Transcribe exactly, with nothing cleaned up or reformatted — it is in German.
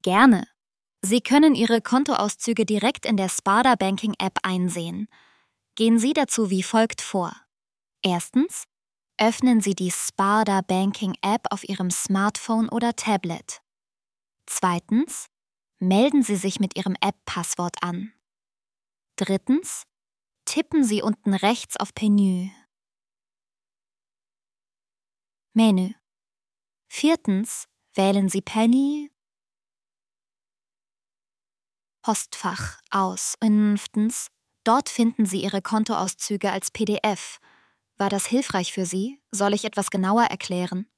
Gerne. Sie können Ihre Kontoauszüge direkt in der Sparda Banking App einsehen. Gehen Sie dazu wie folgt vor. Erstens, öffnen Sie die Sparda Banking App auf Ihrem Smartphone oder Tablet. Zweitens, melden Sie sich mit Ihrem App-Passwort an. Drittens, tippen Sie unten rechts auf Menü. Menü. Viertens, wählen Sie Penny Postfach aus. Fünftens, dort finden Sie Ihre Kontoauszüge als P D F. War das hilfreich für Sie? Soll ich etwas genauer erklären?